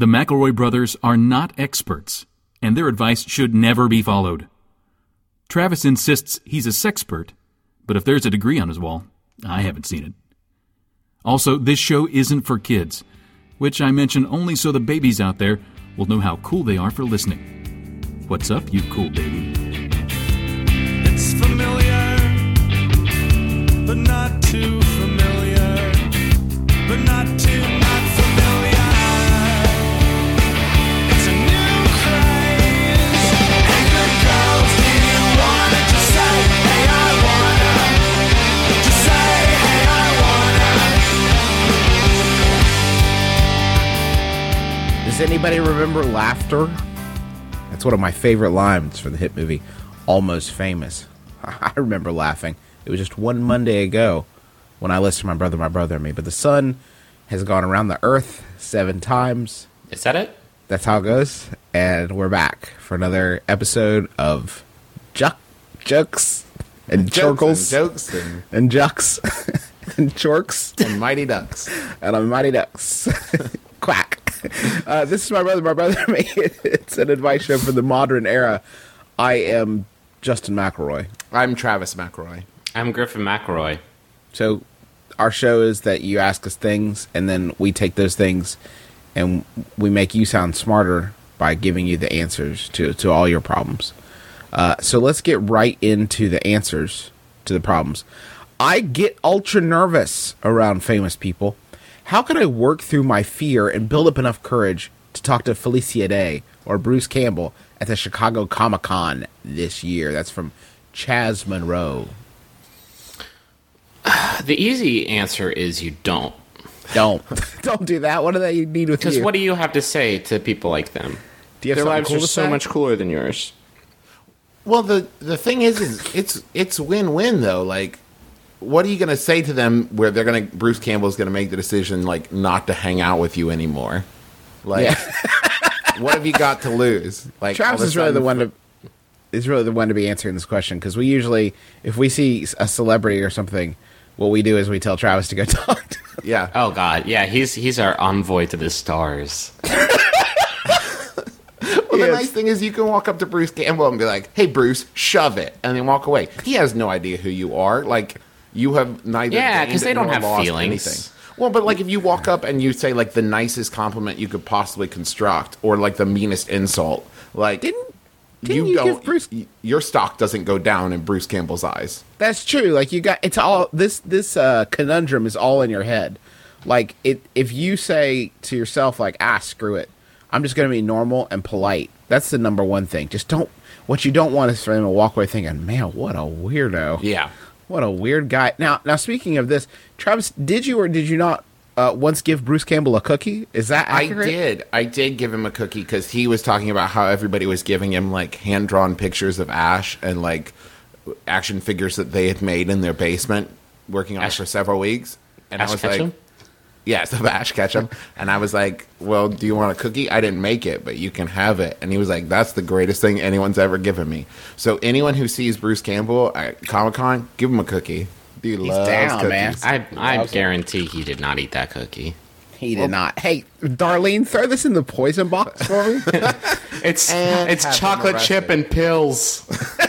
The McElroy brothers are not experts, and their advice should never be followed. Travis insists he's a sexpert, but if there's a degree on his wall, I haven't seen it. Also, this show isn't for kids, which I mention only so the babies out there will know how cool they are for listening. What's up, you cool baby? It's familiar, but not too familiar, but not too not familiar. It's a new craze. Hey, good girls, do you wanna just say, hey, I wanna? Just say, hey, I wanna. Does anybody remember Laughter? That's one of my favorite lines from the hit movie Almost Famous. I remember laughing. It was just one Monday ago when I listened to My Brother and Me. But the sun has gone around the earth 7 times. Is that it? That's how it goes. And we're back for another episode of Jokes and Chorkles. Jokes And Jucks and Chorks. and Mighty Ducks. And I'm Mighty Ducks. Quack. This is My Brother and Me. It's an advice show for the modern era. I am Justin McElroy. I'm Travis McElroy. I'm Griffin McElroy. So our show is that you ask us things, and then we take those things, and we make you sound smarter by giving you the answers to all your problems. So let's get right into the answers to the problems. I get ultra nervous around famous people. How can I work through my fear and build up enough courage to talk to Felicia Day or Bruce Campbell at the Chicago Comic-Con this year? That's from Chaz Monroe. The easy answer is you don't. Don't do that. What do they need with you? Because what do you have to say to people like them? Do you have Their something lives cool are to so say? much cooler than yours. Well, the thing is it's win-win though. Like, what are you going to say to them where Bruce Campbell's going to make the decision like not to hang out with you anymore? Like, what have you got to lose? Like, Travis all of a is really the sudden- one to be answering this question, because we usually, if we see a celebrity or something, what we do is we tell Travis to go talk to him. Yeah. Oh God, yeah, he's our envoy to the stars. Well, the nice thing is you can walk up to Bruce Campbell and be like, "Hey, Bruce, shove it," and then walk away. He has no idea who you are. Like, you have neither. Yeah, 'cause gained they don't nor have lost feelings. anything. Well, but like if you walk up and you say like the nicest compliment you could possibly construct, or like the meanest insult, like Didn't you give Bruce- your stock doesn't go down in Bruce Campbell's eyes. That's true. Like, you got, it's all this conundrum is all in your head. Like, if you say to yourself like, screw it, I'm just going to be normal and polite. That's the number one thing. What you don't want is for them to walk away thinking, man, what a weirdo. Yeah. What a weird guy. Now, speaking of this, Travis, did you or did you not once give Bruce Campbell a cookie? Is that accurate? I did give him a cookie because he was talking about how everybody was giving him like hand-drawn pictures of Ash and like action figures that they had made in their basement working on it for several weeks. And Ash I was Ketchum? like, yes, of Ash Ketchum. And I was like, well, do you want a cookie? I didn't make it, but you can have it. And he was like, that's the greatest thing anyone's ever given me. So anyone who sees Bruce Campbell at Comic-Con, give him a cookie. Dude loves down, cookies. man. I guarantee he did not eat that cookie. He did not. Hey, Darlene, throw this in the poison box for me. It's And it's have chocolate them chip arrested. and pills.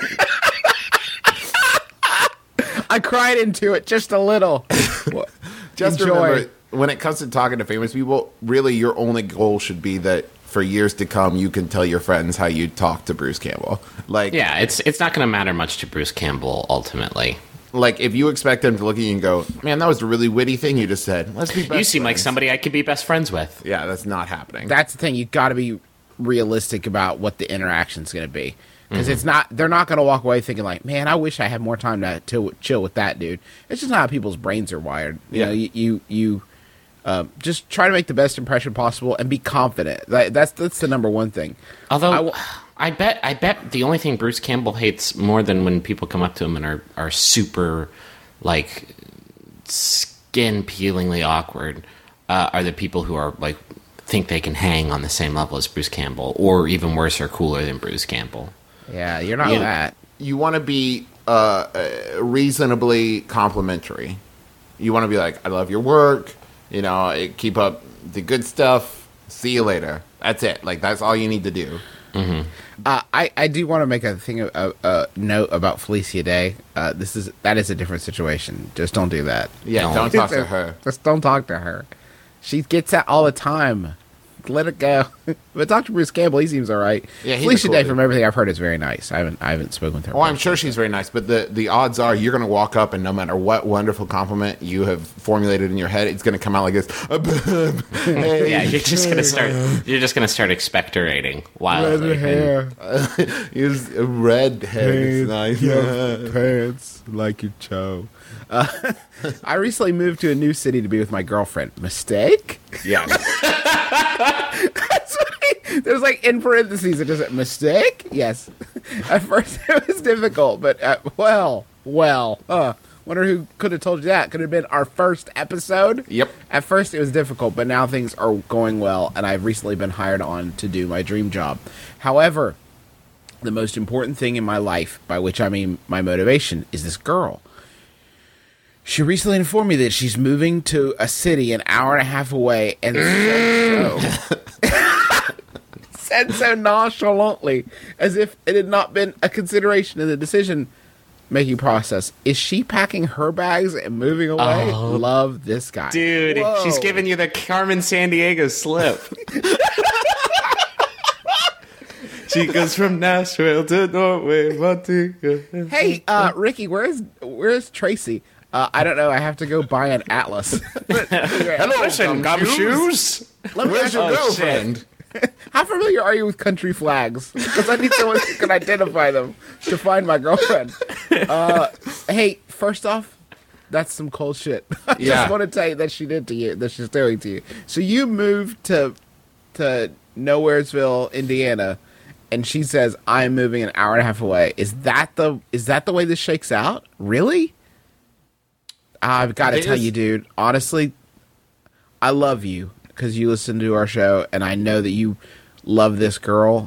I cried into it just a little. Just Enjoy. remember, when it comes to talking to famous people, really your only goal should be that for years to come, you can tell your friends how you talk to Bruce Campbell. Like, Yeah, it's not going to matter much to Bruce Campbell ultimately. like if you expect him to look at you and go, "Man, that was a really witty thing you just said. Let's be best You seem like friends." somebody I could be best friends with. Yeah, that's not happening. That's the thing. You got to be realistic about what the interaction's going to be, because it's not. They're not going to walk away thinking like, "Man, I wish I had more time to chill with that dude." It's just not how people's brains are wired. You know, you just try to make the best impression possible and be confident. That's the number one thing. Although I bet the only thing Bruce Campbell hates more than when people come up to him and are super like skin peelingly awkward are the people who are like think they can hang on the same level as Bruce Campbell, or even worse, are cooler than Bruce Campbell. Yeah, you're not You- that. You want to be reasonably complimentary. You want to be like, "I love your work. You know, keep up the good stuff. See you later. That's it. Like, that's all you need to do. I do want to make a note about Felicia Day. That is a different situation. Just don't do that. Yeah, No. don't talk to her. Just don't talk to her. She gets that all the time. Let it go. But talk to Bruce Campbell. He seems all right. Yeah, he's a Felicia cool Day, dude. from everything I've heard, is very nice. I haven't spoken with her. Oh, I'm sure she's very nice, but the odds are you're going to walk up and no matter what wonderful compliment you have formulated in your head, it's going to come out like this. Yeah, you're just gonna start expectorating wildly. He's a redhead. It's nice. Pants like you Cho. I recently moved to a new city to be with my girlfriend. Mistake? Yeah. There's like in parentheses it just said mistake. Yes. At first it was difficult, but wonder who could have told you that. Could have been our first episode. Yep. At first it was difficult, but now things are going well, and I've recently been hired on to do my dream job. However, the most important thing in my life, by which I mean my motivation, is this girl. She recently informed me that she's moving to a city an hour and a half away, and said so nonchalantly, as if it had not been a consideration in the decision-making process. Is she packing her bags and moving away? Love this guy. Dude, Whoa. she's giving you the Carmen Sandiego slip. She goes from Nashville to Norway, Montego. Hey, Ricky, where's Tracy? I don't know. I have to go buy an atlas. Hello, gumshoes. Where's your girlfriend? How familiar are you with country flags? Because I need someone who can identify them to find my girlfriend. Hey, first off, that's some cold shit. I Yeah. just want to tell you that she did to you, that she's doing to you. So you moved to Nowheresville, Indiana, and she says, I'm moving an hour and a half away. Is that the way this shakes out? Really? I've got to It tell is. you, dude, honestly, I love you because you listen to our show, and I know that you love this girl.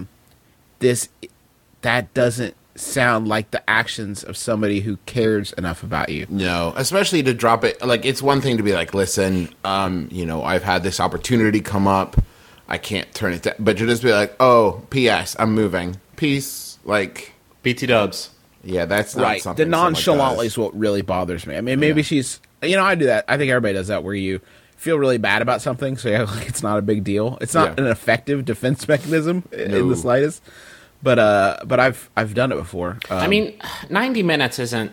That doesn't sound like the actions of somebody who cares enough about you. No, especially to drop it. Like, it's one thing to be like, listen, I've had this opportunity come up. I can't turn it down. But to just be like, oh, P.S., I'm moving. Peace. Like, BT Dubs. yeah, that's not Right. something The nonchalantly does. is what really bothers me. I mean, maybe she's, I do that. I think everybody does that, where you feel really bad about something, so like it's not a big deal. It's not Yeah. an effective defense mechanism in No. the slightest. But I've done it before. I mean, 90 minutes isn't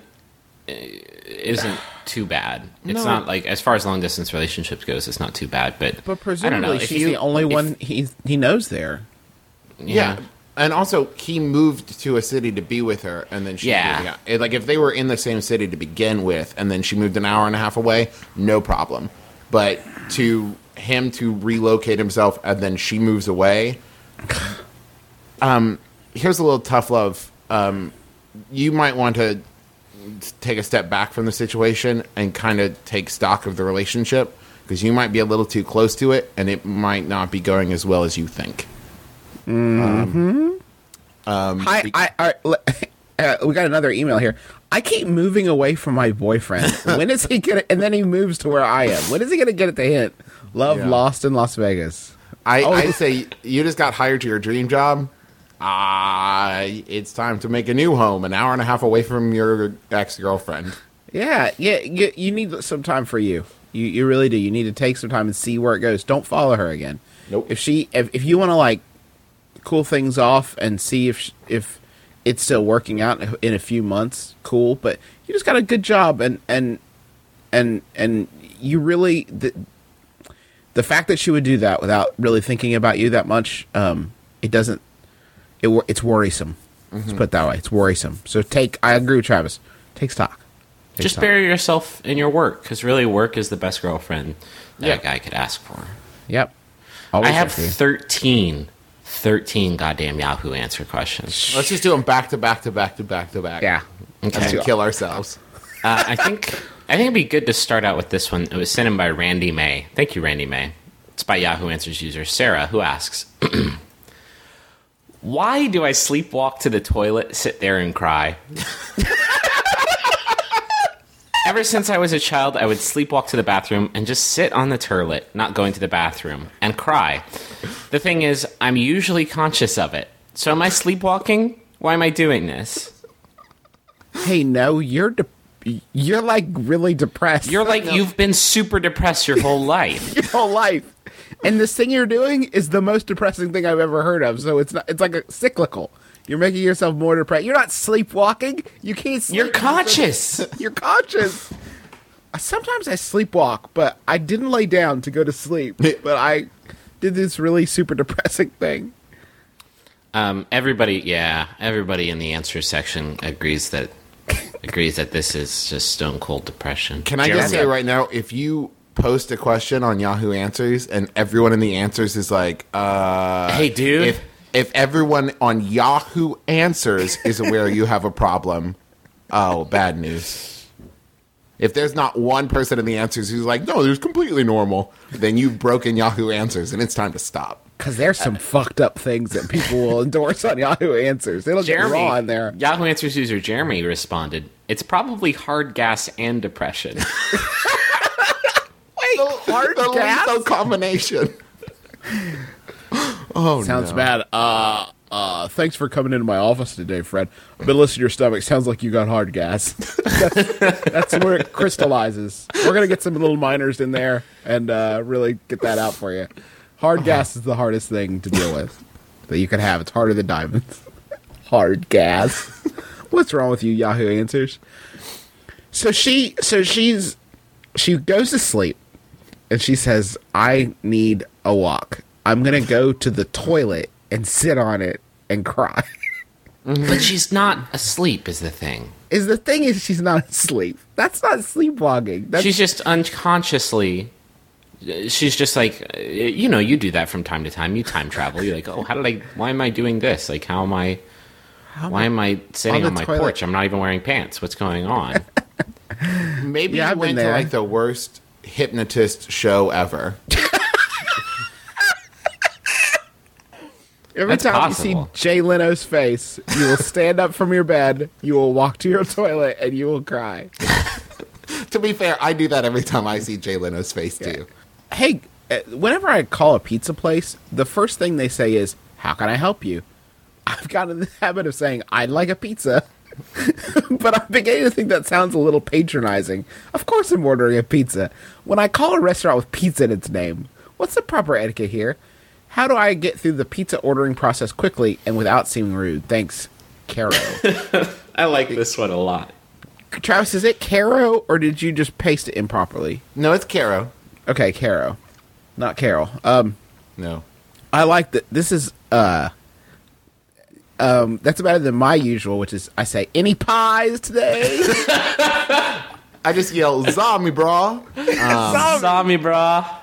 too bad. It's No. not like, as far as long distance relationships goes, it's not too bad. But But I don't presumably know, if she's you- the only if- one he knows there. Yeah. And also, he moved to a city to be with her, and then she's Yeah. moving out. Like, if they were in the same city to begin with, and then she moved an hour and a half away, no problem. But to him to relocate himself, and then she moves away, here's a little tough love. You might want to take a step back from the situation and kind of take stock of the relationship, because you might be a little too close to it, and it might not be going as well as you think. Hi, we got another email here. I keep moving away from my boyfriend. When is he gonna? And then he moves to where I am. When is he gonna get the hint? Love, Yeah. Lost in Las Vegas. I say you just got hired to your dream job. It's time to make a new home an hour and a half away from your ex-girlfriend. Yeah. You need some time for you. You really do. You need to take some time and see where it goes. Don't follow her again. Nope. If you want to like cool things off and see if it's still working out in a few months, cool. But you just got a good job, and you really the fact that she would do that without really thinking about you that much, it's worrisome. Let's put it that way. It's worrisome. So I agree with Travis. Take stock. Take Just stock. bury yourself in your work, because really work is the best girlfriend that Yeah. a guy could ask for. Yep. I Always have there for you. 13 goddamn Yahoo Answer questions. Let's just do them back to back to back to back to back. Yeah. And Let's do then it. kill ourselves. I think it'd be good to start out with this one. It was sent in by Randy May. Thank you, Randy May. It's by Yahoo Answers user Sarah, who asks, "Why do I sleepwalk to the toilet, sit there, and cry? Ever since I was a child, I would sleepwalk to the bathroom and just sit on the toilet, not going to the bathroom, and cry. The thing is, I'm usually conscious of it. So am I sleepwalking? Why am I doing this? Hey, no, you're like really depressed. You're like, you've been super depressed your whole life. your whole life, and this thing you're doing is the most depressing thing I've ever heard of. So it's not. It's like a cyclical. You're making yourself more depressed. You're not sleepwalking. You can't sleep. You're conscious. You're conscious. Sometimes I sleepwalk, but I didn't lay down to go to sleep. But I did this really super depressing thing. Everybody in the answer section agrees that this is just stone cold depression. Can I just say right now, if you post a question on Yahoo Answers and everyone in the answers is like, hey, dude. If everyone on Yahoo Answers is aware you have a problem, oh, bad news. If there's not one person in the answers who's like, no, there's completely normal, then you've broken Yahoo Answers and it's time to stop. Because there's some fucked up things that people will endorse on Yahoo Answers. It'll get raw in there. Yahoo Answers user Jeremy responded, it's probably hard gas and depression. Wait, hard The gas? lethal combination. Oh, Sounds no. bad. Thanks for coming into my office today, Fred. I've been listening to your stomach. Sounds like you got hard gas. That's where it crystallizes. We're going to get some little miners in there and really get that out for you. Hard gas is the hardest thing to deal with that you can have. It's harder than diamonds. Hard gas. What's wrong with you, Yahoo Answers? So she goes to sleep and she says, I need a walk. I'm going to go to the toilet and sit on it and cry. But she's not asleep is the thing. Is she's not asleep. That's not sleepwalking. She's just unconsciously... She's just like, you do that from time to time. You time travel. You're like, oh, why am I doing this? Like, why am I sitting on my toilet? porch? I'm not even wearing pants. What's going on? Maybe Yeah, you I've went been to there. like the worst hypnotist show ever. Every That's time possible. you see Jay Leno's face, you will stand up from your bed, you will walk to your toilet, and you will cry. To be fair, I do that every time I see Jay Leno's face too. Hey, whenever I call a pizza place, the first thing they say is, how can I help you? I've gotten in the habit of saying, I'd like a pizza. But I'm beginning to think that sounds a little patronizing. Of course I'm ordering a pizza. When I call a restaurant with pizza in its name, what's the proper etiquette here? How do I get through the pizza ordering process quickly and without seeming rude? Thanks, Caro. I like this one a lot. Travis, is it Caro, or did you just paste it improperly? No, it's Caro. Okay, Caro. Not Carol. No. I like that. This is, that's better than my usual, which is I say, any pies today? I just yell, zombie, bra. Zombie, brah.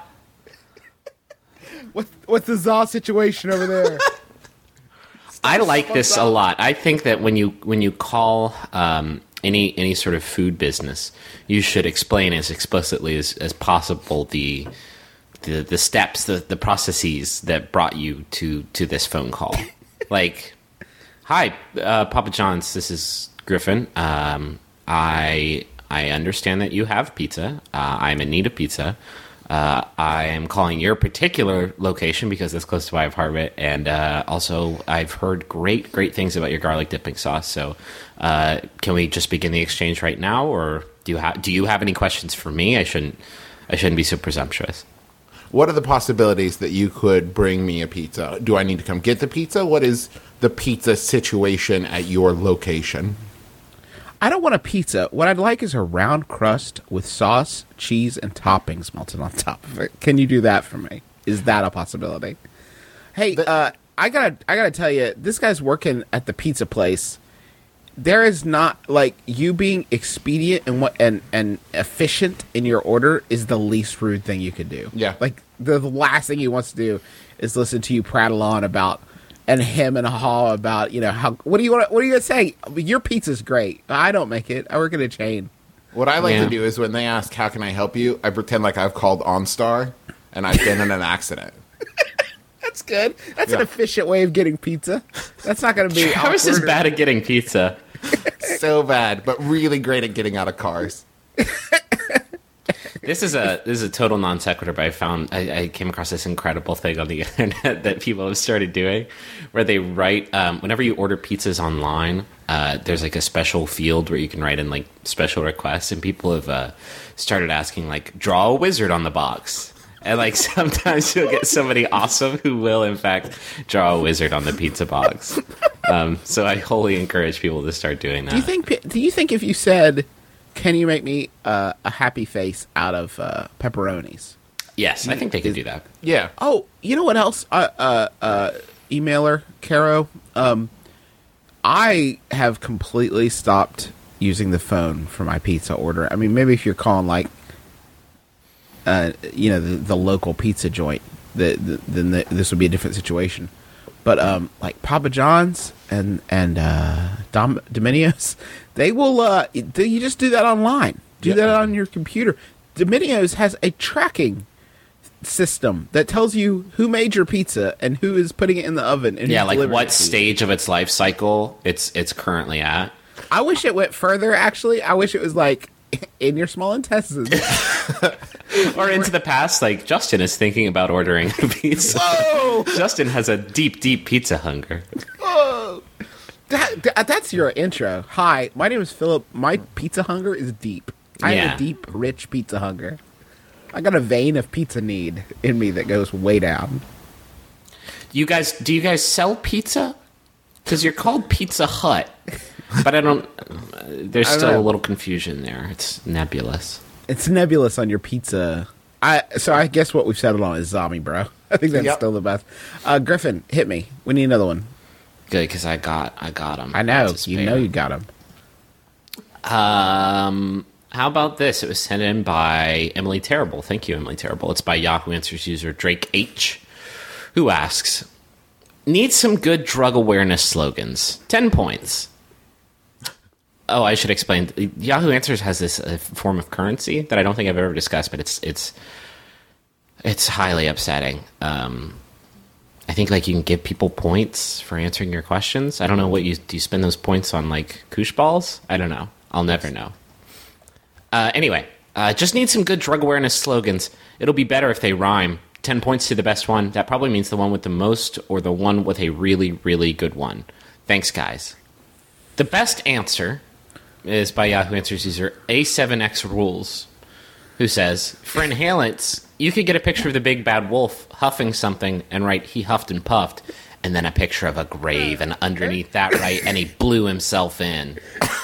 What's the Zaw situation over there? I like this a lot. I think that when you call any sort of food business, you should explain as explicitly as possible the steps, the processes that brought you to this phone call. Like, hi, Papa John's. This is Griffin. I understand that you have pizza. I'm in need of pizza. I am calling your particular location because it's close to my apartment, and also I've heard great things about your garlic dipping sauce. So, can we just begin the exchange right now, or do you have any questions for me? I shouldn't be so presumptuous. What are the possibilities that you could bring me a pizza? Do I need to come get the pizza? What is the pizza situation at your location? I don't want a pizza. What I'd like is a round crust with sauce, cheese, and toppings melted on top of it. Can you do that for me? Is that a possibility? Hey, I gotta tell you, this guy's working at the pizza place. There is not, like, you being expedient and efficient in your order is the least rude thing you could do. Yeah. Like, the last thing he wants to do is listen to you prattle on about, and him and haw about, how, what are you gonna say? Your pizza's great. I don't make it. I work at a chain. What I like Yeah. to do is when they ask, how can I help you? I pretend like I've called OnStar and I've been in an accident. That's good. That's an Yeah. efficient way of getting pizza. That's not gonna be Travis is awkward. bad at getting pizza. So bad, but really great at getting out of cars. This is a total non sequitur, but I came across this incredible thing on the internet that people have started doing, where they write whenever you order pizzas online, there's like a special field where you can write in like special requests, and people have started asking like, draw a wizard on the box. And like sometimes you'll get somebody awesome who will in fact draw a wizard on the pizza box. So I wholly encourage people to start doing that. Do you think if you said, "Can you make me a happy face out of pepperonis?" Yes, I think they can do that. Yeah. Oh, you know what else? Emailer Caro. I have completely stopped using the phone for my pizza order. I mean, maybe if you're calling like, the local pizza joint, then this would be a different situation. But like Papa John's and Domino's, they will. You just do that online. Do that on your computer. Domino's has a tracking system that tells you who made your pizza and who is putting it in the oven. And Yeah, who's like delivering what it to you. stage of its life cycle it's currently at. I wish it went further. Actually, I wish it was like in your small intestines. Or into the past, like Justin is thinking about ordering a pizza. Whoa! Justin has a deep, deep pizza hunger. Whoa! That's your intro. Hi, my name is Philip. My pizza hunger is deep. I have Yeah. a deep, rich pizza hunger. I got a vein of pizza need in me that goes way down. Do you guys sell pizza? Because you're called Pizza Hut, but I don't. There's I don't still know. a little confusion there. It's nebulous. It's nebulous on your pizza. So I guess what we've settled on is zombie, bro. I think that's Yep. still the best. Griffin, hit me. We need another one. Good, because I got them. I know. to You spare. know you got him. How about this? It was sent in by Emily Terrible. Thank you, Emily Terrible. It's by Yahoo Answers user Drake H, who asks, "Need some good drug awareness slogans. 10 points." Oh, I should explain. Yahoo Answers has this form of currency that I don't think I've ever discussed, but it's highly upsetting. I think like you can give people points for answering your questions. I don't know do you spend those points on like koosh balls? I don't know. I'll never know. Anyway, just need some good drug awareness slogans. It'll be better if they rhyme. 10 points to the best one. That probably means the one with the most or the one with a really, really good one. Thanks, guys. The best answer is by Yahoo Answers user A7X Rules, who says, for inhalants, you could get a picture of the big bad wolf huffing something and write, he huffed and puffed, and then a picture of a grave, and underneath that write, and he blew himself in.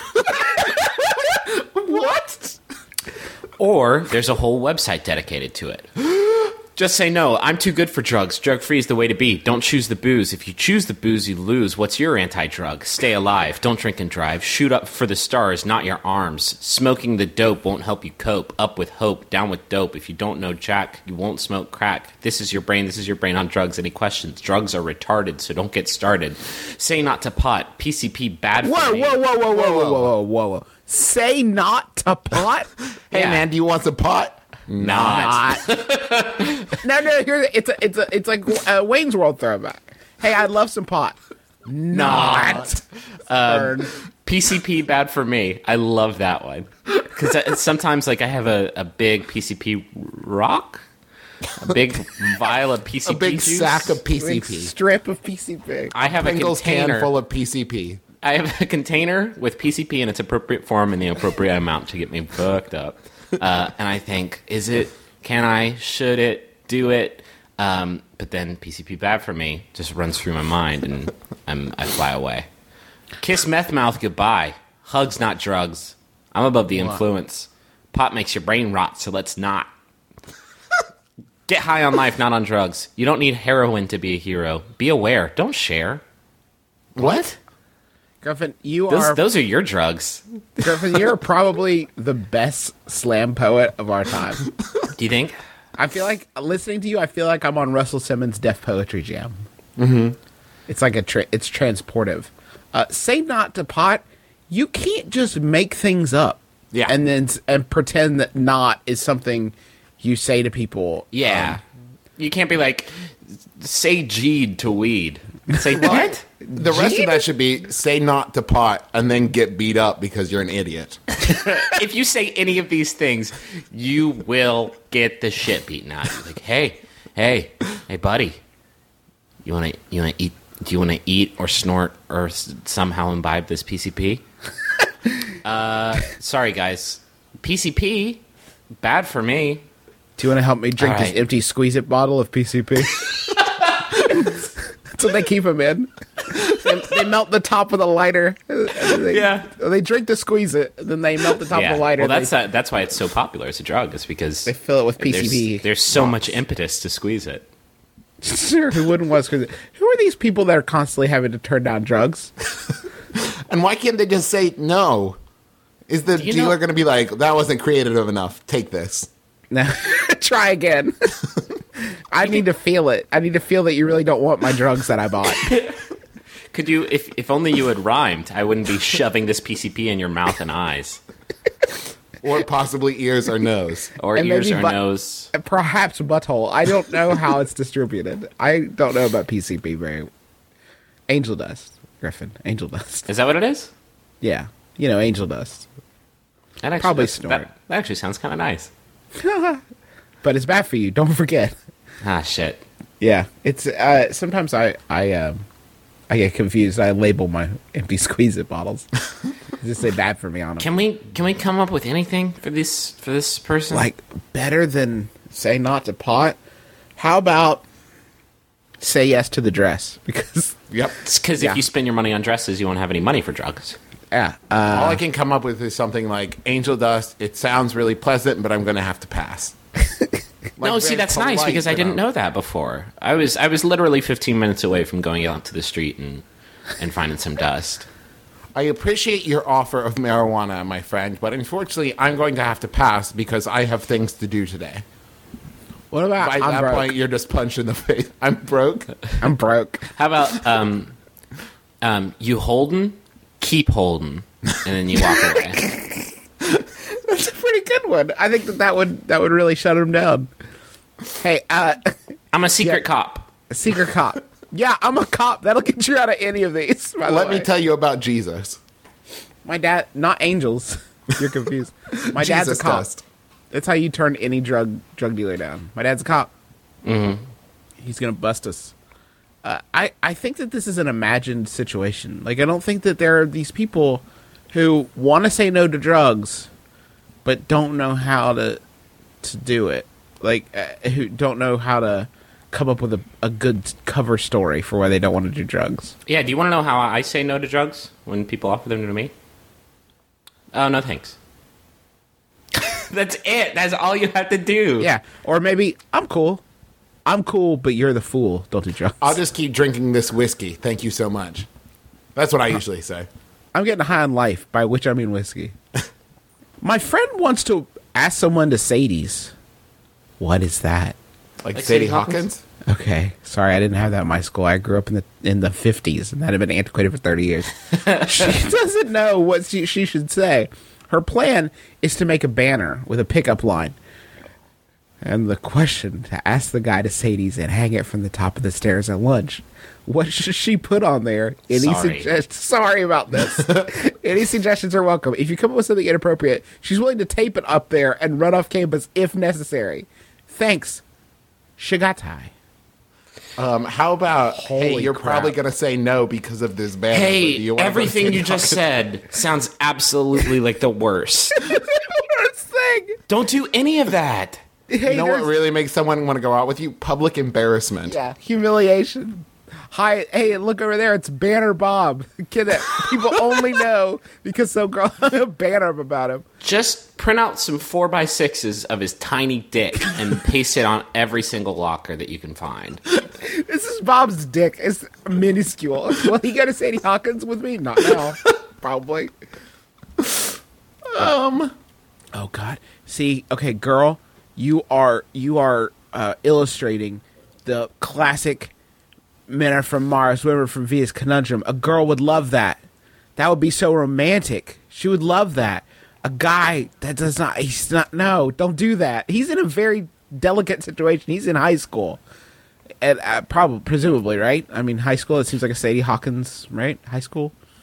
What? Or there's a whole website dedicated to it. Just say no, I'm too good for drugs. Drug-free is the way to be. Don't choose the booze. If you choose the booze, you lose. What's your anti-drug? Stay alive. Don't drink and drive. Shoot up for the stars, not your arms. Smoking the dope won't help you cope. Up with hope, down with dope. If you don't know Jack, you won't smoke crack. This is your brain on drugs. Any questions? Drugs are retarded, so don't get started. Say not to pot. PCP bad for Whoa, me. whoa. Say not to pot? Hey Yeah. man, do you want some pot? Not. No, it's like a Wayne's World throwback. Hey, I'd love some pot. Not. Burn. PCP bad for me. I love that one because sometimes like I have a big PCP rock, a big vial of PCP, A big juice. sack of Big PCP. strip of PCP. I have Pringles a container can full of PCP. I have a container with PCP in its appropriate form and the appropriate amount to get me fucked up. And I think, is it? Can I? Should it? Do it? But then PCP bad for me just runs through my mind and I fly away. Kiss meth mouth goodbye. Hugs not drugs. I'm above the influence. Pot makes your brain rot, so let's not. Get high on life, not on drugs. You don't need heroin to be a hero. Be aware. Don't share. What? Griffin, you're your drugs. Griffin, you're probably the best slam poet of our time. Do you think? I feel like listening to you. I feel like I'm on Russell Simmons' Def Poetry Jam. Mm-hmm. It's like it's transportive. Say not to pot. You can't just make things up, Yeah. and pretend that not is something you say to people. Yeah. You can't be like, say G'd to weed. Say what? The rest of that should be say not to pot and then get beat up because you're an idiot. If you say any of these things, you will get the shit beaten out of you. Like, hey, buddy, you wanna eat? Do you want to eat or snort or somehow imbibe this PCP? Sorry, guys. PCP, bad for me. Do you want to help me drink All this right. empty Squeeze-It bottle of PCP? That's what they keep them in. They melt the top of the lighter. They drink the Squeeze-It, and then they melt the top of the lighter. Well, that's why it's so popular as a drug. Is because they fill it with PCP. There's so much impetus to squeeze it. Sure, who wouldn't want to squeeze it? Who are these people that are constantly having to turn down drugs? And why can't they just say no? Is the you dealer know- going to be like, that wasn't creative enough? Take this. No, try again. I need to feel it. I need to feel that you really don't want my drugs that I bought. Could you, if only you had rhymed, I wouldn't be shoving this PCP in your mouth and eyes, Or possibly ears or nose. or And ears maybe or nose. Perhaps butthole. I don't know how it's distributed. I don't know about PCP very. Angel dust, Griffin. Angel dust. Is that what it is? Yeah, angel dust. That actually, Probably that- snort. That actually sounds kind of nice. But it's bad for you. Don't forget. Ah, shit. Yeah, it's sometimes I get confused. I label my empty Squeeze-It bottles. Just say bad for me on them. Can we come up with anything for this person? Like better than say not to pot. How about say yes to the dress? Because Yep. because Yeah. if you spend your money on dresses, you won't have any money for drugs. yeah, All I can come up with is something like angel dust. It sounds really pleasant, but I'm going to have to pass. No, see, that's nice because I didn't know that before. I was literally 15 minutes away from going out to the street and finding some dust. I appreciate your offer of marijuana, my friend, but unfortunately, I'm going to have to pass because I have things to do today. what about By I'm that broke? point, you're just punched in the face. I'm broke. I'm broke. How about you holding, keep holding, and then you walk away. That's a pretty good one. I think that would really shut him down. Hey, I'm a secret cop. secret cop. Yeah, I'm a cop. That'll get you out of any of these. By the Let me way. tell you about Jesus. My dad, not angels. You're confused. My dad's a Jesus cop. dust. That's how you turn any drug dealer down. My dad's a cop. Mm-hmm. He's gonna bust us. I think that this is an imagined situation. Like, I don't think that there are these people who want to say no to drugs, but don't know how to do it. Like, who don't know how to come up with a good cover story for why they don't want to do drugs. Yeah, do you want to know how I say no to drugs when people offer them to me? Oh, no thanks. That's it. That's all you have to do. Yeah, or maybe I'm cool, but you're the fool. Don't do drugs. I'll just keep drinking this whiskey. Thank you so much. That's what I usually say. I'm getting high on life, by which I mean whiskey. My friend wants to ask someone to Sadie's. What is that? Like Like Sadie Sadie Hawkins? Hawkins? Okay, sorry, I didn't have that in my school. I grew up in the 50s, and that had been antiquated for 30 years. She doesn't know what she should say. Her plan is to make a banner with a pickup line. And the question to ask the guy to Sadie's and hang it from the top of the stairs at lunch. What should she put on there? Sorry. Sorry about this. Any suggestions are welcome. If you come up with something inappropriate, she's willing to tape it up there and run off campus if necessary. Thanks, Shigatai. How about, hey, Holy you're crap. probably going to say no because of this banner. but do Hey, you wanna go to everything Sadie you just Hawkins? said sounds absolutely like the worst. Worst thing. Don't do any of that. Hey, You know what there's- really makes someone want to go out with you? Public embarrassment. Yeah, humiliation. Hi, hey, look over there. It's Banner Bob. The kid that people only know because some girl hung a banner up about him. Just print out some 4x6s of his tiny dick and paste it on every single locker that you can find. This is Bob's dick. It's minuscule. Will he go to Sadie Hawkins with me? Not now. Probably. Oh God. See, okay, girl, you are illustrating the classic men are from Mars, women are from Venus conundrum. A girl would love that. That would be so romantic. She would love that. A guy that does not, he's not, no, don't do that. He's in a very delicate situation. He's in high school. And presumably, right? I mean, high school, it seems like a Sadie Hawkins, right? High school?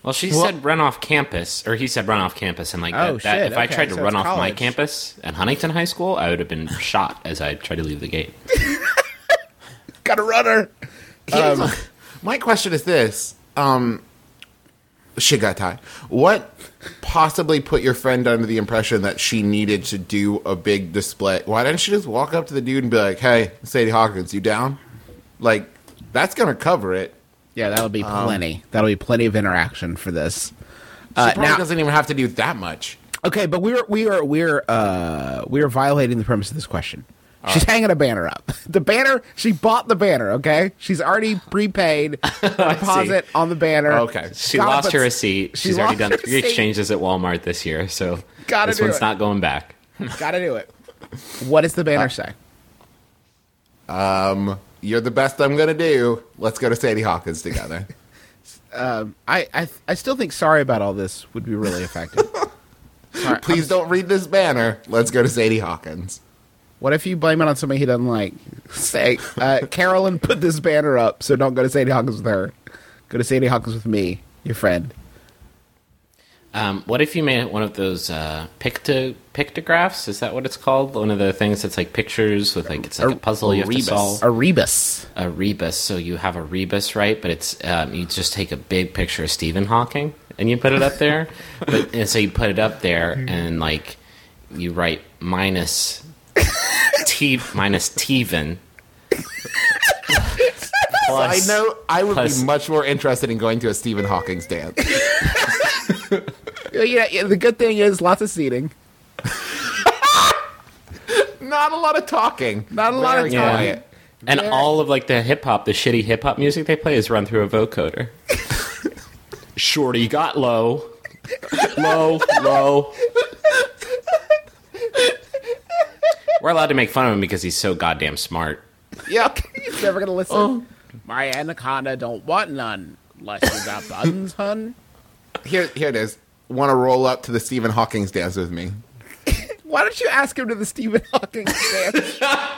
Well, she said run off campus, or he said run off campus, and like Oh, that, shit, if I okay, tried to so run it's off my college. campus at Huntington High School, I would have been shot as I tried to leave the gate. Got a runner. My question is this: Shigatai, what possibly put your friend under the impression that she needed to do a big display? Why didn't she just walk up to the dude and be like, "Hey, Sadie Hawkins, you down?" Like, that's gonna cover it. Yeah, that'll be plenty. That'll be plenty of interaction for this. She probably now, doesn't even have to do that much. okay, but we're violating the premise of this question. She's hanging a banner up. The banner, she bought the banner, okay? She's already prepaid her deposit on the banner. Okay. She Gotta lost put- her receipt. she She's already lost done her 3 receipt. exchanges at Walmart this year, so Gotta this do one's it. not going back. Gotta do it. What does the banner say? You're the best I'm gonna do. Let's go to Sadie Hawkins together. I still think sorry about all this would be really effective. Sorry, Please don't read this banner. Let's go to Sadie Hawkins. what if you blame it on somebody he doesn't like? Say, Carolyn put this banner up, so don't go to Sadie Hawkins with her. Go to Sadie Hawkins with me, your friend. What if you made one of those pictographs? Is that what it's called? One of the things that's like pictures with like it's like a puzzle you have to rebus. solve. A rebus. A rebus. So you have a rebus, right? But it's you just take a big picture of Stephen Hawking and you put it up there. And so you put it up there and like you write minus Steven. I know I would plus- be much more interested in going to a Stephen Hawking's dance. Yeah, the good thing is lots of seating. Not a lot of talking. Not a lot of Very talking. quiet. And all of like the hip hop, the shitty hip hop music they play is run through a vocoder. Shorty got low. Low. We're allowed to make fun of him because he's so goddamn smart. Yep. He's never gonna listen. My anaconda don't want none. Unless you got buttons, hun. Here it is. Want to roll up to the Stephen Hawking's dance with me? Why don't you ask him to the Stephen Hawking dance?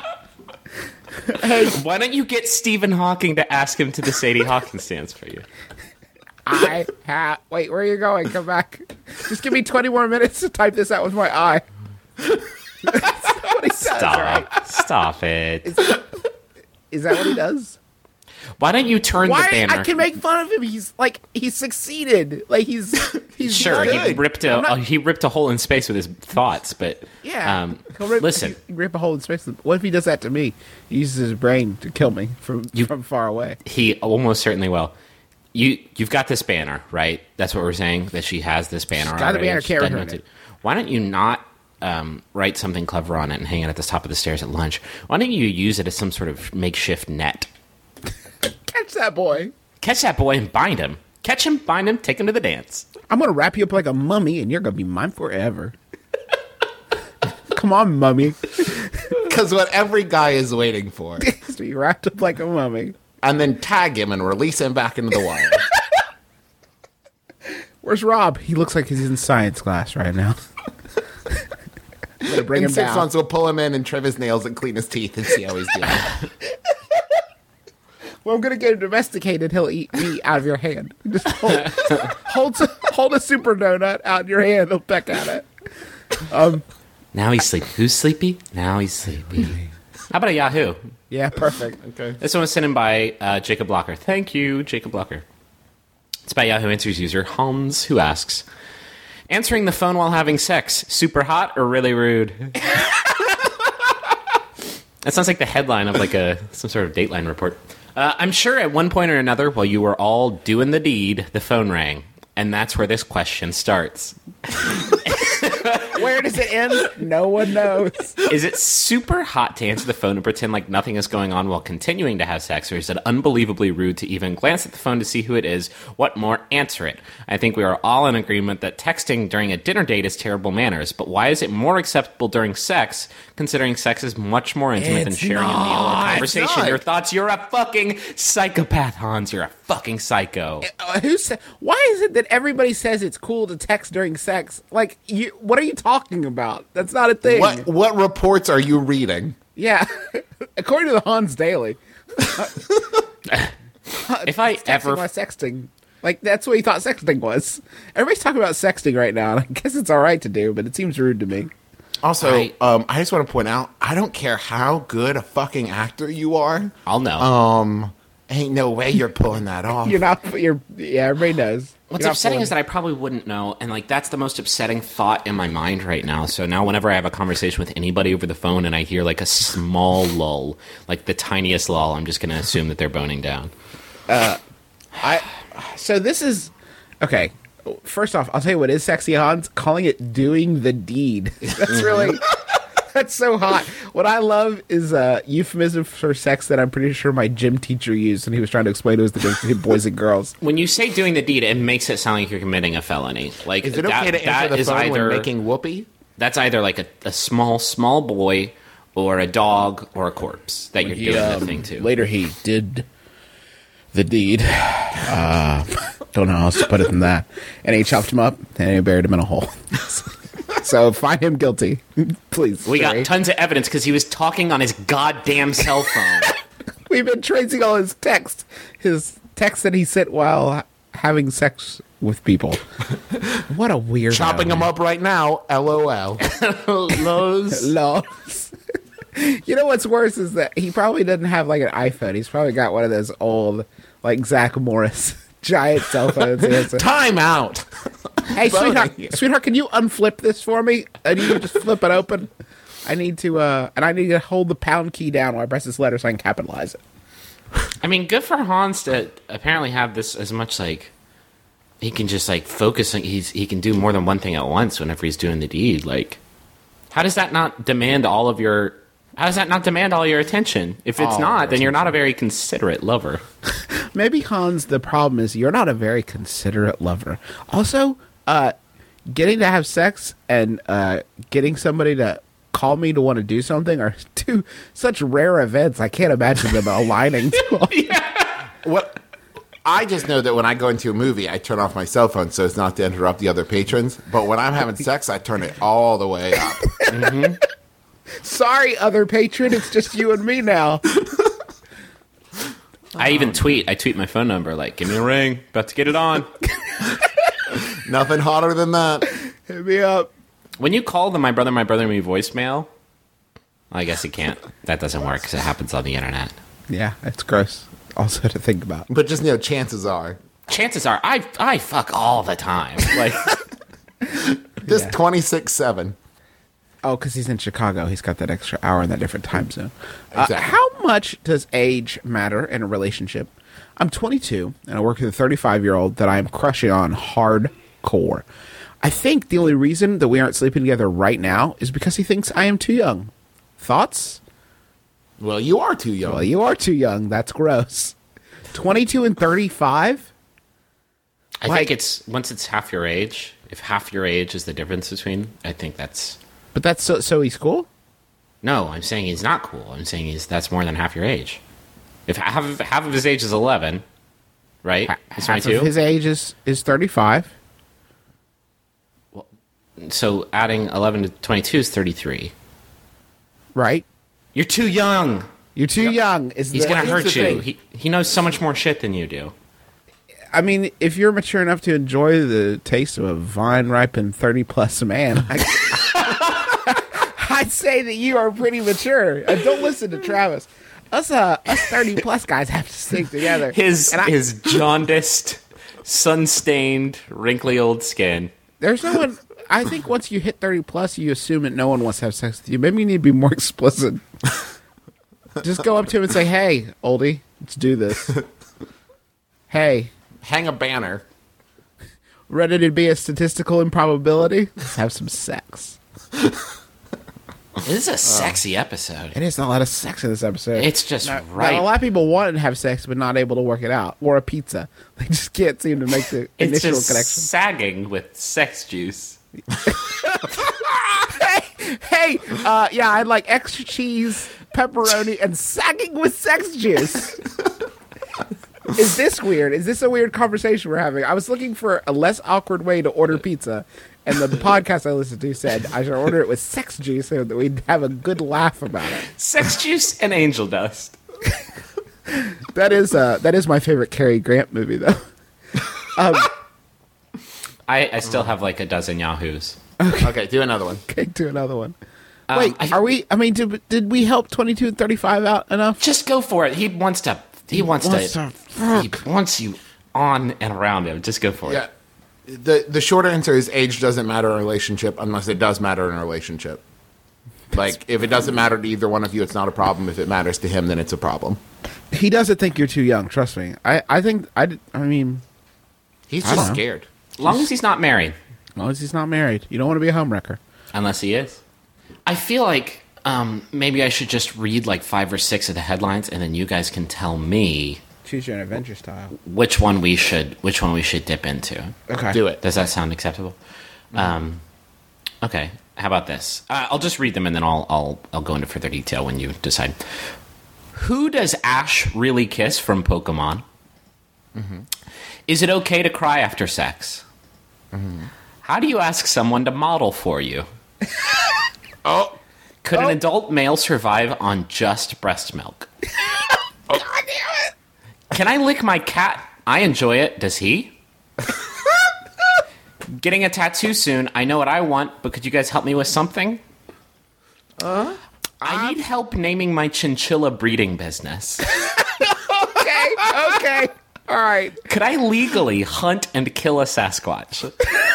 Why don't you get Stephen Hawking to ask him to the Sadie Hawkins dance for you? Wait, where are you going? Come back. Just give me 20 more minutes to type this out with my eye. That's what he does, right? Stop it. Is that what he does? Why don't you turn the Why? banner? I can make fun of him. He's succeeded. Like he's Sure, good. he ripped a hole in space with his thoughts, but Yeah. listen, He'll rip a hole in space. What if he does that to me? He uses his brain to kill me from far away. he almost certainly will. You've got this banner, right? That's what we're saying, that she has this banner. She's got the already. banner, She can't doesn't return know it. Why don't you not write something clever on it and hang it at the top of the stairs at lunch? Why don't you use it as some sort of makeshift net? Catch that boy. Catch that boy and bind him. Catch him, bind him, take him to the dance. I'm gonna wrap you up like a mummy, and you're gonna be mine forever. Come on, mummy. Because what every guy is waiting for. To be wrapped up like a mummy. And then tag him and release him back into the wild. Where's Rob? He looks like he's in science class right now. I'm gonna bring In him 6 down. months, we'll pull him in and trim his nails and clean his teeth and see how he's doing. Well, I'm gonna get him domesticated. He'll eat me out of your hand. Just hold a super donut out in your hand. He'll peck at it. Now he's sleepy. Who's sleepy? Now he's sleepy. How about a Yahoo? Yeah, perfect. Okay. This one was sent in by Jacob Blocker. Thank you, Jacob Blocker. It's by Yahoo Answers user Hans, who asks, answering the phone while having sex, super hot or really rude? That sounds like the headline of like some sort of Dateline report. I'm sure at one point or another, while you were all doing the deed, the phone rang. And that's where this question starts. Where does it end? No one knows. Is it super hot to answer the phone and pretend like nothing is going on while continuing to have sex, or is it unbelievably rude to even glance at the phone to see who it is? What more? Answer it. I think we are all in agreement that texting during a dinner date is terrible manners, but why is it more acceptable during sex, considering sex is much more intimate than It's sharing a meal or not. conversation? It's not. Your thoughts? You're a fucking psychopath, Hans. You're a fucking psycho. Why is it that everybody says it's cool to text during sex? Like, what are you talking about? That's not a thing. What reports are you reading? Yeah, according to the Hans Daily, If I texting ever while sexting. Like, that's what he thought sexting was. Everybody's talking about sexting right now, and I guess it's all right to do, but it seems rude to me. Also, Right. I just want to point out, I don't care how good a fucking actor you are. I'll know. Ain't no way you're pulling that off. Yeah, everybody knows. What's You're not upsetting pulling- is that I probably wouldn't know, and like that's the most upsetting thought in my mind right now. So now, whenever I have a conversation with anybody over the phone and I hear like a small lull, like the tiniest lull, I'm just going to assume that they're boning down. So this is okay. First off, I'll tell you what is sexy, Hans. Calling it doing the deed. That's really that's so hot. What I love is a euphemism for sex that I'm pretty sure my gym teacher used when he was trying to explain to us the difference between boys and girls. When you say doing the deed, it makes it sound like you're committing a felony. Like, Is it okay to answer the phone when making whoopee? That's either like a small boy or a dog or a corpse that you're doing the thing to. Later, he did the deed. Don't know how else to put it than that. And he chopped him up and he buried him in a hole. So find him guilty, please. We Jerry. got tons of evidence because he was talking on his goddamn cell phone. We've been tracing all his texts that he sent while having sex with people. What a weird Chopping them up right now. LOL. Lowe's. Loves. You know what's worse is that he probably doesn't have like an iPhone. He's probably got one of those old, like Zach Morris giant cell phones. He has a- Time out. Hey, sweetheart, can you unflip this for me? I need you to just flip it open. I need to hold the pound key down while I press this letter so I can capitalize it. I mean, good for Hans to apparently have this as much like he can just like focus on he can do more than one thing at once whenever he's doing the deed. Like, how does that not demand all your attention? If it's not, then you're not a very considerate lover. Maybe, Hans, the problem is you're not a very considerate lover. Also, getting to have sex and getting somebody to call me to want to do something are two such rare events. I can't imagine them aligning too often. What? I just know that when I go into a movie, I turn off my cell phone so as not to interrupt the other patrons. But when I'm having sex, I turn it all the way up. Sorry, other patron, it's just you and me now. I tweet my phone number like, give me a ring, about to get it on. Nothing hotter than that. Hit me up. When you call the my brother me voicemail, I guess you can't. That doesn't work because it happens on the internet. Yeah, it's gross. Also to think about. But just, chances are. Chances are, I fuck all the time. Like, Just 26/7. Oh, because he's in Chicago. He's got that extra hour in that different time zone. Exactly. How much does age matter in a relationship? I'm 22, and I work with a 35-year-old that I am crushing on hardcore. I think the only reason that we aren't sleeping together right now is because he thinks I am too young. Thoughts? Well, you are too young. Well, you are too young. That's gross. 22 and 35? I think it's once it's half your age. If half your age is the difference between, I think that's. But that's so he's cool? No, I'm saying he's not cool. I'm saying that's more than half your age. If half of his age is 11, right? He's Half 22. of his age is 35. So adding 11 to 22 is 33. Right? You're too young. You're too young. He's gonna hurt the you. thing. He knows so much more shit than you do. I mean, if you're mature enough to enjoy the taste of a vine-ripened 30-plus man, I'd say that you are pretty mature. Don't listen to Travis. Us 30-plus guys have to stick together. His And his jaundiced, sun-stained, wrinkly old skin. there's no one. I think once you hit 30-plus, you assume that no one wants to have sex with you. Maybe you need to be more explicit. Just go up to him and say, "Hey, oldie, let's do this." Hey, Hang a banner. ready to be a statistical improbability? Let's have some sex. This is a sexy episode. It is a lot of sex in this episode. It's just Now, right. a lot of people want to have sex, but not able to work it out. Or a pizza. They just can't seem to make the It's initial just connection. sagging with sex juice. Hey, yeah, I'd like extra cheese, pepperoni, and sagging with sex juice. Is this weird? Is this a weird conversation we're having? I was looking for a less awkward way to order pizza, and the podcast I listened to said I should order it with sex juice so that we'd have a good laugh about it. Sex juice and angel dust. That is my favorite Cary Grant movie, though. I still have like a dozen Yahoos. Okay, do another one. Okay, do another one. Wait, I- are we? I mean, did we help 22 and 35 out enough? Just go for it. He wants to. He wants you on and around him. Just go for Yeah. it. The short answer is age doesn't matter in a relationship unless it does matter in a relationship. Like, if it doesn't matter to either one of you, it's not a problem. If it matters to him, then it's a problem. He doesn't think you're too young. Trust me. I think I mean, He's I don't just know. scared. As long as he's not married, as long as he's not married, you don't want to be a homewrecker. unless he is. I feel like maybe I should just read like 5 or 6 of the headlines, and then you guys can tell me Choose your own adventure style. which one we should dip into. Okay, Do it. Does that sound acceptable? Okay. How about this? I'll just read them and then I'll go into further detail when you decide. Who does Ash really kiss from Pokemon? Is it okay to cry after sex? How do you ask someone to model for you? Oh, Could an adult male survive on just breast milk? God damn it! Can I lick my cat? I enjoy it. Does he? Getting a tattoo soon. I know what I want, but could you guys help me with something? I need help naming my chinchilla breeding business. Okay, all right. Could I legally hunt and kill a Sasquatch?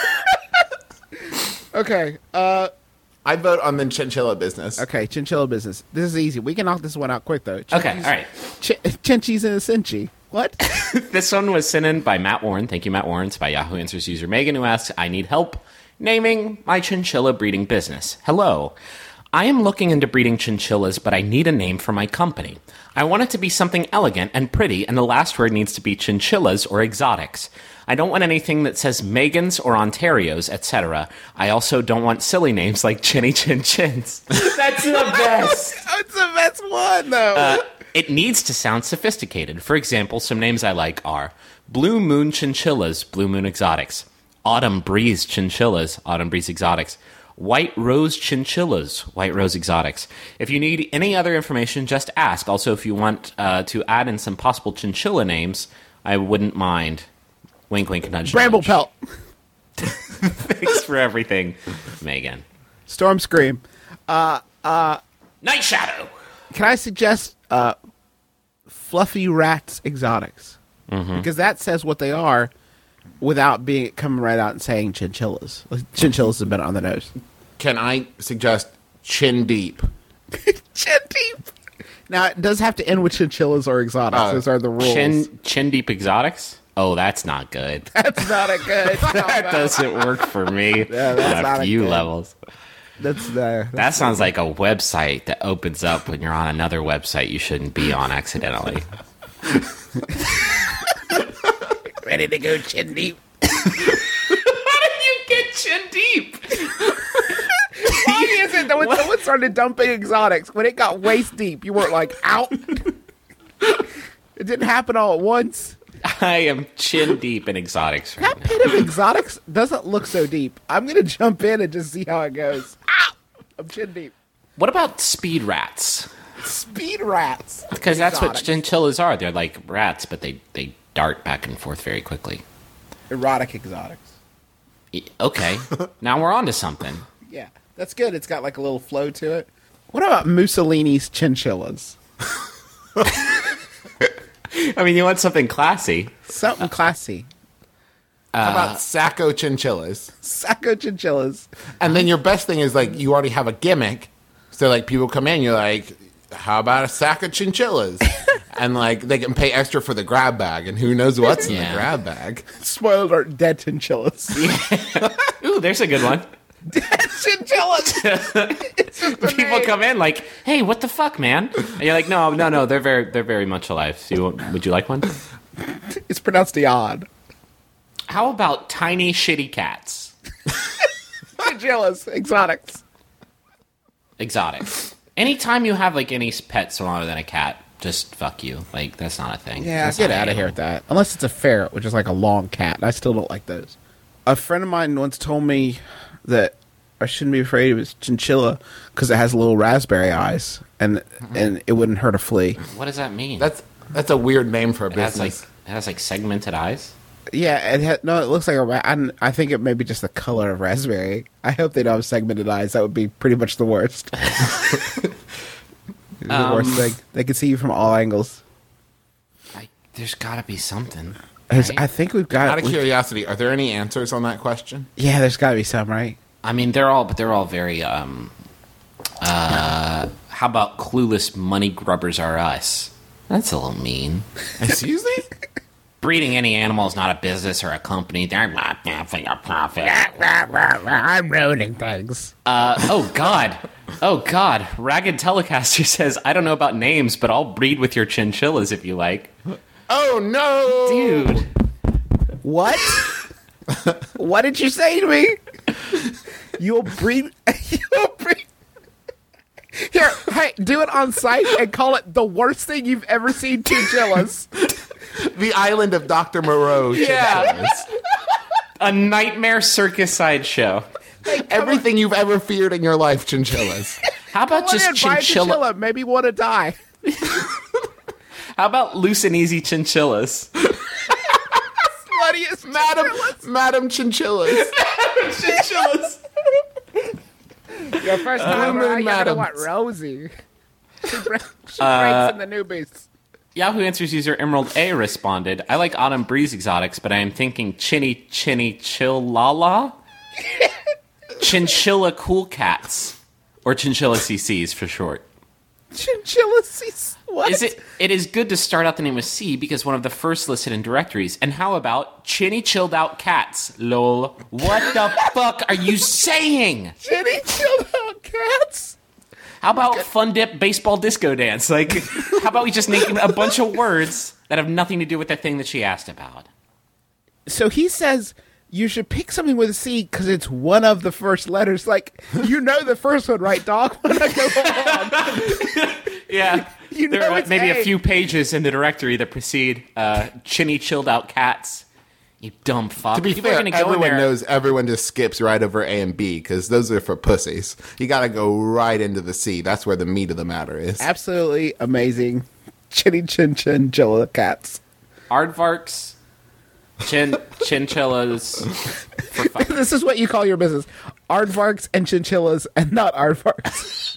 Okay, I vote on the chinchilla business. okay. Chinchilla business. This is easy. We can knock this one out quick though. Okay, all right. Chinchies and a cinchi. What? This one was sent in by Matt Warren. Thank you, Matt Warren. It's by Yahoo Answers user Megan, who asks, I need help naming my chinchilla breeding business. Hello. I am looking into breeding chinchillas, but I need a name for my company. I want it to be something elegant and pretty, and the last word needs to be chinchillas or exotics. I don't want anything that says Megans or Ontarios, etc. I also don't want silly names like Chinny Chin Chins. That's the best! It's the best one though. It needs to sound sophisticated. For example, some names I like are Blue Moon Chinchillas, Blue Moon Exotics, Autumn Breeze Chinchillas, Autumn Breeze Exotics, White Rose Chinchillas, White Rose Exotics. If you need any other information, just ask. Also, if you want to add in some possible chinchilla names, I wouldn't mind. Wink, wink, nudge, Bramble nudge. pelt. Thanks for everything, Megan. Storm scream. Night Shadow. Can I suggest fluffy rats exotics? Because that says what they are without being coming right out and saying chinchillas. Chinchillas have been on the nose. Can I suggest chin deep? Chin deep. Now it does have to end with chinchillas or exotics. Those are the rules. Chin Deep Exotics? Oh, that's not good. That's not a good. That doesn't work for me that's on not a a few good- levels. That's That sounds like a website that opens up when you're on another website you shouldn't be on accidentally. ready to go chin deep. How did you get Chin Deep? Why is it that when someone started dumping exotics, when it got waist deep, you weren't like, out? It didn't happen all at once. I am chin deep in exotics right That now. pit of exotics doesn't look so deep. I'm going to jump in and just see how it goes. Ow! I'm chin deep. What about speed rats? Speed rats. Because that's what Exotics. chinchillas are. They're like rats, but they dart back and forth very quickly. Erotic exotics. Okay, now we're on to something. Yeah, that's good. It's got like a little flow to it. What about Mussolini's chinchillas? I mean, you want something classy. Something classy. How about Sacco chinchillas? Sacco chinchillas. And then your best thing is like you already have a gimmick. So like people come in, you're like, how about a sack of chinchillas? And like they can pay extra for the grab bag, and who knows what's in Yeah. the grab bag. Spoiler alert, dead chinchillas. Ooh, there's a good one. Chinchillas! People come in like, "Hey, what the fuck, man?" And you're like, "No, they're very much alive. So would you like one?" It's pronounced Iod. How about tiny shitty cats? Chinchillas, exotics. Exotics. Anytime you have like any pet smaller than a cat, just fuck you. Like that's not a thing. Yeah, That's get not out of a- here with that. Unless it's a ferret, which is like a long cat. And I still don't like those. A friend of mine once told me that I shouldn't be afraid of his chinchilla because it has little raspberry eyes, and it wouldn't hurt a flea. What does that mean? That's a weird name for a it has business. like segmented eyes. Yeah, no, it looks like I think it may be just the color of raspberry. I hope they don't have segmented eyes. That would be pretty much the worst. The worst thing. They can see you from all angles. There's got to be something. I think we've got. Out of curiosity, are there any answers on that question? Yeah, there's got to be some, right? I mean, they're all very. How about clueless money grubbers are us? That's a little mean. Excuse me? Breeding any animal is not a business or a company. They're not there for your profit. I'm ruining things. Oh God. Ragged Telecaster says, I don't know about names, but I'll breed with your chinchillas if you like. Oh no, Dude. What? What did you say to me? You'll breed. You'll breed. Here, hey, do it on site and call it the worst thing you've ever seen chinchillas. The island of Dr. Moreau. Yeah. A nightmare circus sideshow. Everything you've ever feared in your life, chinchillas. How about just chinchilla? Chinchilla maybe want to die. How about loose and easy chinchillas? Sluttiest Madam Chinchillas. Chinchillas. Your first time Women around, you're gonna madams. want Rosie. She breaks in the newbies. Yahoo Answers user Emerald A responded, I like Autumn Breeze exotics, but I am thinking chinny chillala? Chinchilla cool cats. Or chinchilla CCs for short. Chinchilla what? It is good to start out the name with C because one of the first listed in directories. And how about chinny chilled out cats? Lol. What the fuck are you saying? Chinny chilled out cats? How about fun dip baseball disco dance? Like, how about we just name a bunch of words that have nothing to do with the thing that she asked about? So he says you should pick something with a C because it's one of the first letters. Like, you know the first one, right, dog? When I go along. Yeah. You know There are it's maybe A. a few pages in the directory that precede chinny chilled out cats. You dumb fuck. To be People are fair, gonna go in everyone there. knows everyone just skips right over A and B because those are for pussies. You got to go right into the C. That's where the meat of the matter is. Absolutely amazing. Chinchilla cats. Aardvarks, chinchillas. For fuck. This is what you call your business. Aardvarks and chinchillas and not aardvarks.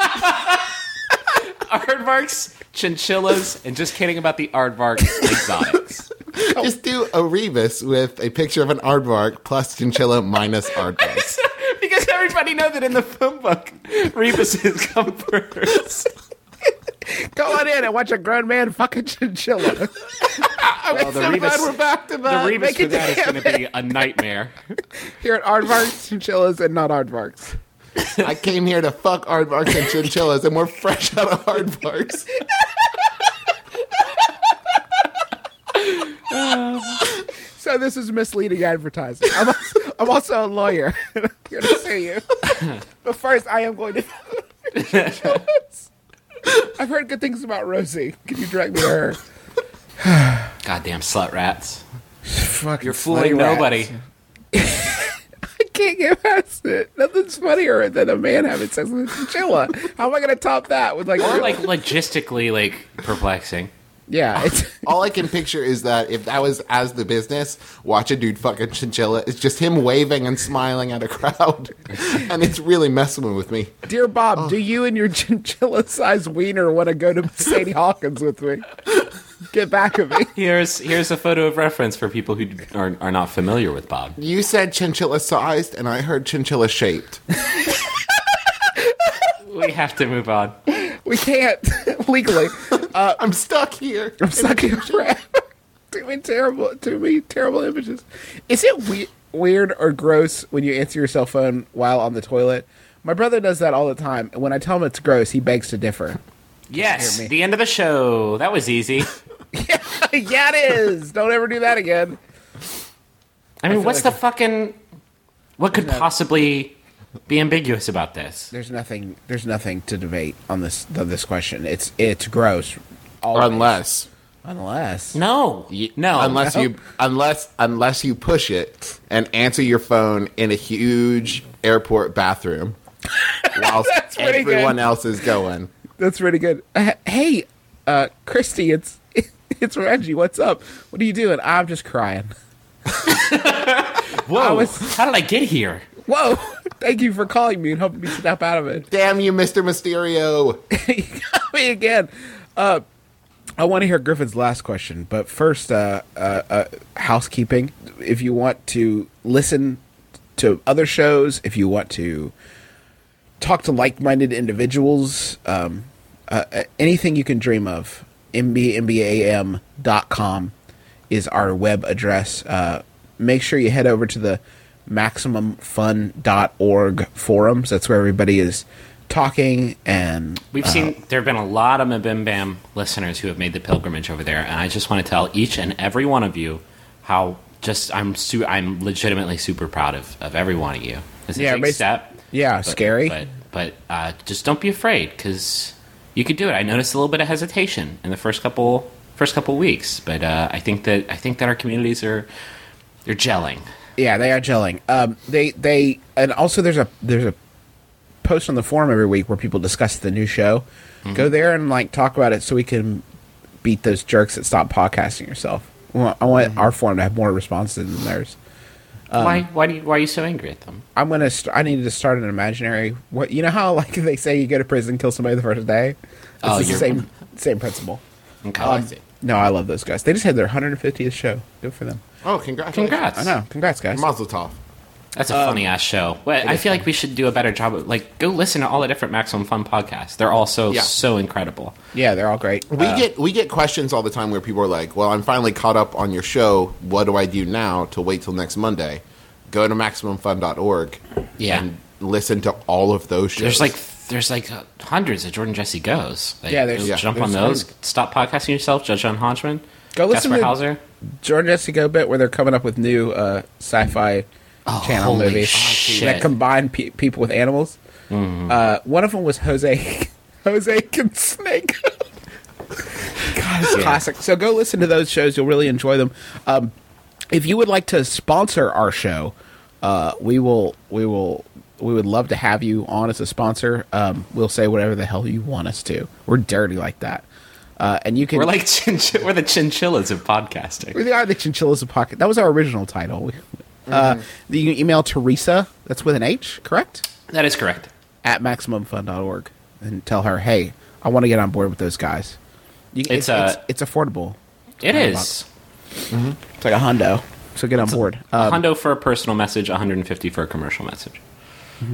Aardvarks, chinchillas, and just kidding about the aardvarks exotics. Just do a rebus with a picture of an aardvark plus chinchilla minus aardvark. Because everybody knows that in the phone book, rebuses come first. Go on in and watch a grown man fuck a chinchilla. Well, the rebus, Glad we're back to that. the rebus Make for it that is damn going to be a nightmare. Here at aardvarks, chinchillas, and not aardvarks. I came here to fuck aardvarks and chinchillas, and we're fresh out of aardvarks. So this is misleading advertising. I'm also a lawyer. I'm here to sue you. But first, I am going to... I've heard good things about Rosie. Can you direct me to her? Goddamn slut rats. Fucking You're fooling nobody. I can't get past it. Nothing's funnier than a man having sex with a chinchilla. How am I going to top that with like... Or real- like logistically like perplexing. Yeah, it's... All I can picture is that if that was as the business, watch a dude fucking chinchilla. It's just him waving and smiling at a crowd. And it's really messing with me. Dear Bob, do you and your chinchilla-sized wiener want to go to Sadie Hawkins with me? Get back at me. Here's a photo of reference for people who are not familiar with Bob. You said chinchilla sized, and I heard chinchilla shaped. We have to move on. We can't legally. I'm stuck here. I'm stuck here forever. Too many terrible images. Is it weird or gross when you answer your cell phone while on the toilet? My brother does that all the time, and when I tell him it's gross, he begs to differ. Yes, Hear me. the end of the show. That was easy. Yeah, it is. Don't ever do that again. I mean, what's like the fucking... What could possibly be ambiguous about this? There's nothing to debate on this question. It's gross. Always. Unless No. No. Unless you push it and answer your phone in a huge airport bathroom while pretty everyone good. else is going. That's really good. Hey, Christy, it's Reggie. What's up? What are you doing? I'm just crying. Whoa! How did I get here? Whoa! Thank you for calling me and helping me snap out of it. Damn you, Mr. Mysterio. You got me again. I want to hear Griffin's last question, but first, housekeeping. If you want to listen to other shows, if you want to talk to like-minded individuals, anything you can dream of, mbam.com is our web address. Make sure you head over to the MaximumFun.org forums. That's where everybody is talking, and We've seen there have been a lot of Mabim Bam listeners who have made the pilgrimage over there, and I just want to tell each and every one of you how just I'm legitimately super proud of every one of you. It's a big step. Yeah, but, scary. But just don't be afraid, because you could do it. I noticed a little bit of hesitation in the first couple weeks, but I think that our communities they're gelling. Yeah, they are gelling. They and also there's a post on the forum every week where people discuss the new show. Mm-hmm. Go there and talk about it so we can beat those jerks that stop podcasting yourself. I want our forum to have more responses than theirs. Why are you so angry at them? I need to start an imaginary. You know how they say you go to prison, kill somebody the first day. It's the same principle. Okay. No, I love those guys. They just had their 150th show. Good for them. Oh, congrats. I know. Congrats, guys. Mazel tov. That's a funny ass show. Well, I feel like we should do a better job of go listen to all the different Maximum Fun podcasts. They're all so incredible. Yeah, they're all great. We get questions all the time where people are like, "Well, I'm finally caught up on your show. What do I do now to wait till next Monday?" Go to MaximumFun.org and listen to all of those shows. There's hundreds of Jordan Jesse Goes. Jump on there's those. Stop podcasting yourself. Judge John Hodgman. Go listen Casper to Hauser. Jordan Jesse Go bit where they're coming up with new sci-fi channel movies that combine people with animals. Mm-hmm. One of them was Jose Can Snake. God, it's classic. So go listen to those shows. You'll really enjoy them. If you would like to sponsor our show, we would love to have you on as a sponsor. We'll say whatever the hell you want us to. We're dirty like that. And you can. We're we're the chinchillas of podcasting. We are the chinchillas of podcast. That was our original title. You can email Teresa. That's with an H, correct? That is correct. At MaximumFun.org, and tell her, hey, I want to get on board with those guys. It's affordable. It is. Mm-hmm. It's like a hundo. So get on board. A hundo for a personal message, $150 for a commercial message. Mm-hmm.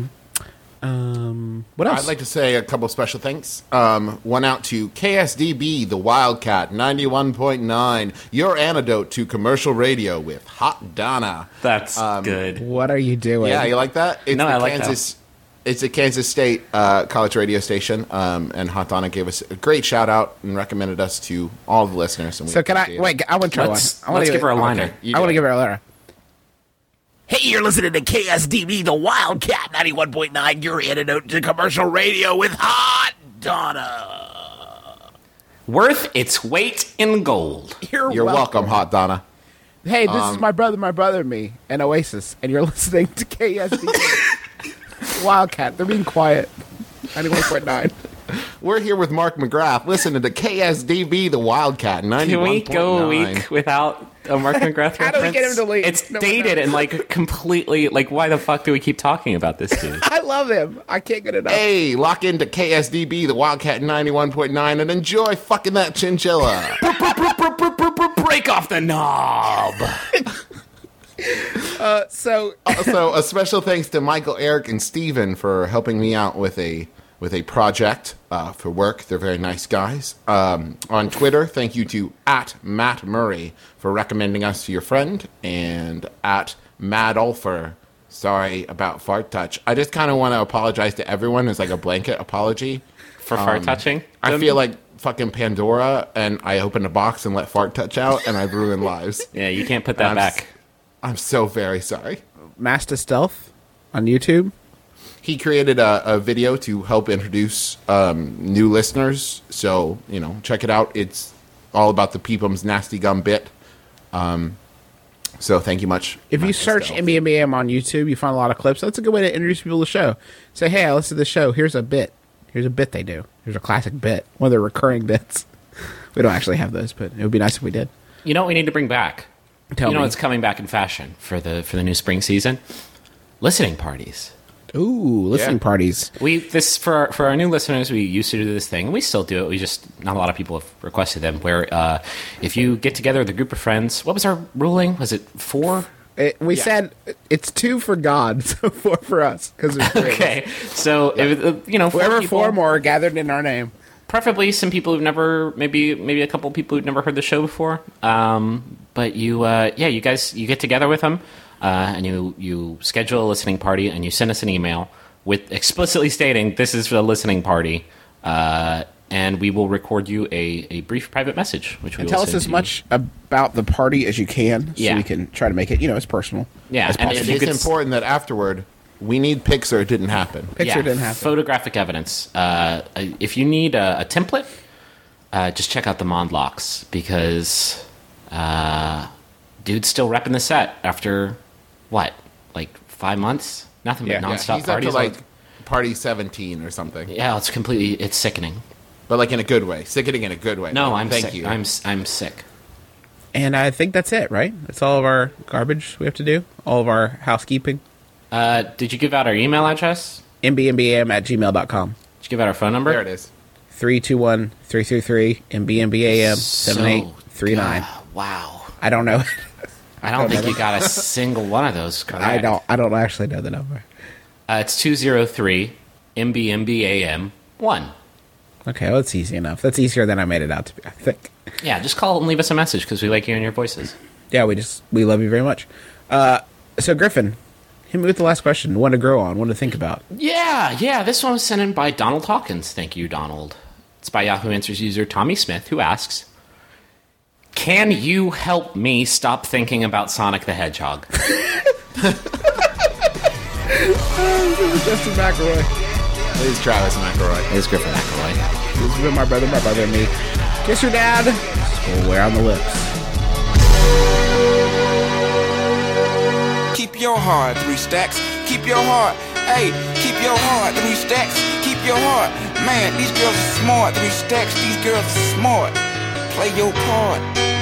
What else? I'd like to say a couple special thanks. One out to KSDB, the Wildcat, 91.9, your antidote to commercial radio with Hot Donna. That's good. What are you doing? Yeah, you like that? It's I like that. It's a Kansas State college radio station, and Hot Donna gave us a great shout out and recommended us to all the listeners. And so can I wait? I want to try one. Let's give her a liner. Okay, I want to give her a liner. Hey, you're listening to KSDB, the Wildcat 91.9, your antidote to commercial radio with Hot Donna. Worth its weight in gold. You're welcome, Hot Donna. Hey, this is my brother, and me, and Oasis, and you're listening to KSDB. Wildcat. They're being quiet. 91.9. We're here with Mark McGrath, listening to KSDB, the Wildcat 91.9. Can we go a week without a Mark McGrath reference? How do we get him to leave? It's dated and completely why the fuck do we keep talking about this dude? I love him. I can't get enough. Hey, lock into KSDB, the Wildcat 91.9, and enjoy fucking that chinchilla. Break off the knob. So a special thanks to Michael, Eric, and Steven for helping me out with a project for work. They're very nice guys. On Twitter, thank you to @Matt Murray for recommending us to your friend, and @Madulfer. Sorry about fart touch. I just kind of want to apologize to everyone as a blanket apology for fart touching. I feel like fucking Pandora, and I opened a box and let fart touch out, and I've ruined lives. Yeah, you can't put that back. I'm so very sorry. Master Stealth on YouTube. He created a video to help introduce new listeners. So, check it out. It's all about the Peepum's Nasty Gum bit. So thank you much. If you search MBMBM on YouTube, you find a lot of clips. That's a good way to introduce people to the show. Say, hey, I listened to the show. Here's a bit. Here's a bit they do. Here's a classic bit. One of their recurring bits. We don't actually have those, but it would be nice if we did. You know what we need to bring back? Tell you know me. what's coming back in fashion for the new spring season? Listening parties. Ooh, listening Yeah. parties. For our new listeners, we used to do this thing. We still do it. We just not a lot of people have requested them. Where if you get together with a group of friends, what was our ruling? Was it 4? We said it's 2 for God, so 4 for us. Because Okay, so it was, four whoever people, 4 more gathered in our name. preferably some people who've never, maybe a couple people who've never heard the show before. But you guys, you get together with them, and you schedule a listening party, and you send us an email with explicitly stating this is for the listening party, and we will record you a brief private message, which we And will tell us send as to you. much about the party as you can, so Yeah. we can try to make it, as personal. Yeah, as and possible. if you It's could important that afterward, we need pics or it didn't happen. Picture didn't happen. Photographic evidence. If you need a template, just check out the Mondlocks because dude's still repping the set after what, like 5 months? Nothing Yeah. but Yeah, nonstop He's up parties. to like party 17 or something, yeah, it's sickening. but like in a good way. Sickening in a good way. No, I'm Thank sick. you. I'm sick. And I think that's it, right? That's all of our garbage we have to do. All of our housekeeping. Did you give out our email address? mbmbam@gmail.com. Did you give out our phone number? There it is. 321-333-MBMBAM-7839. Wow. I don't know. I don't think you got a single one of those correct. I don't actually know the number. It's 203 MBMBAM 1. Okay, well, that's easy enough. That's easier than I made it out to be, I think. Yeah, just call and leave us a message because we like hearing your voices. Yeah, we love you very much. So Griffin, hit me with the last question. One to grow on, one to think about. Yeah. This one was sent in by Donald Hawkins. Thank you, Donald. It's by Yahoo Answers user Tommy Smith, who asks, "Can you help me stop thinking about Sonic the Hedgehog?" Justin McElroy. Please, Travis McElroy. It's Griffin McElroy. This has been my brother and me. Kiss your dad. Swear on the lips. Keep your heart, 3 stacks. Keep your heart. Hey, keep your heart, 3 stacks. Keep your heart. Man, these girls are smart, 3 stacks. These girls are smart. Play your part.